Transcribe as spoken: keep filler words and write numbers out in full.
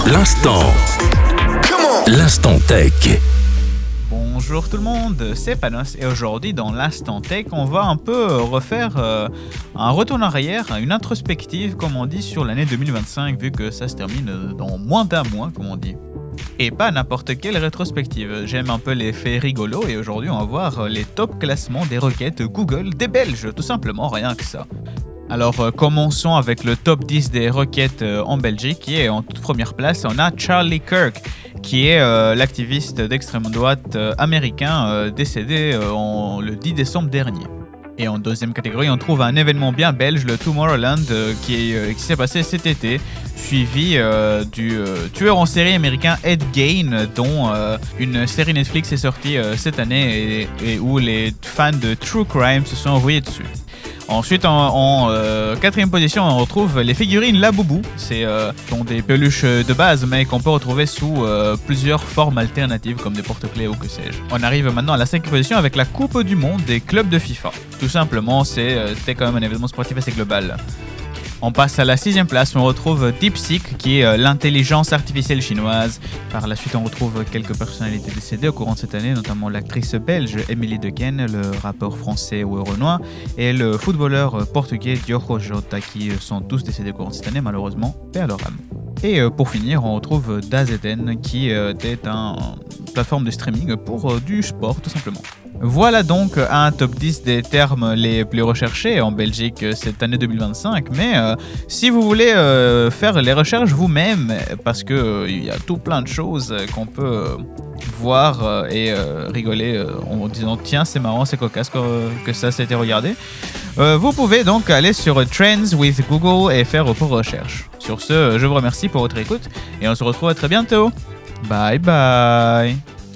L'instant. L'instant tech. Bonjour tout le monde, c'est Panos et aujourd'hui dans l'Instant Tech, on va un peu refaire euh, un retour en arrière, une introspective comme on dit sur l'année deux mille vingt-cinq vu que ça se termine dans moins d'un mois comme on dit. Et pas n'importe quelle rétrospective, j'aime un peu les faits rigolos et aujourd'hui on va voir les top classements des requêtes Google des Belges, tout simplement rien que ça. Alors euh, commençons avec le top dix des requêtes euh, en Belgique qui est en toute première place, on a Charlie Kirk qui est euh, l'activiste d'extrême droite euh, américain euh, décédé euh, en, le dix décembre dernier. Et en deuxième catégorie, on trouve un événement bien belge, le Tomorrowland, euh, qui, est, euh, qui s'est passé cet été, suivi euh, du euh, tueur en série américain Ed Gein, dont euh, une série Netflix est sortie euh, cette année et, et où les fans de True Crime se sont envoyés dessus. Ensuite, en, en euh, quatrième position, on retrouve les figurines Laboubou. C'est euh, sont des peluches de base, mais qu'on peut retrouver sous euh, plusieurs formes alternatives, comme des porte-clés ou que sais-je. On arrive maintenant à la cinquième position avec la Coupe du Monde des clubs de FIFA. Tout simplement, c'est, euh, c'était quand même un événement sportif assez global. On passe à la sixième place, on retrouve DeepSeek, qui est euh, l'intelligence artificielle chinoise. Par la suite, on retrouve quelques personnalités décédées au courant de cette année, notamment l'actrice belge Émilie Dequesne, le rappeur français Will Renoir et le footballeur portugais Diogo Jota, qui sont tous décédés au courant de cette année, malheureusement, paix à leur âme. Et euh, pour finir, on retrouve DAZN, qui euh, est un, une plateforme de streaming pour euh, du sport, tout simplement. Voilà donc un top dix des termes les plus recherchés en Belgique cette année deux mille vingt-cinq. Mais euh, si vous voulez euh, faire les recherches vous-même, parce qu'il euh, y a tout plein de choses qu'on peut euh, voir euh, et euh, rigoler euh, en disant tiens c'est marrant, c'est cocasse que, que ça s'est été regardé, euh, vous pouvez donc aller sur Trends with Google et faire vos recherches. Sur ce, je vous remercie pour votre écoute et on se retrouve très bientôt. Bye bye.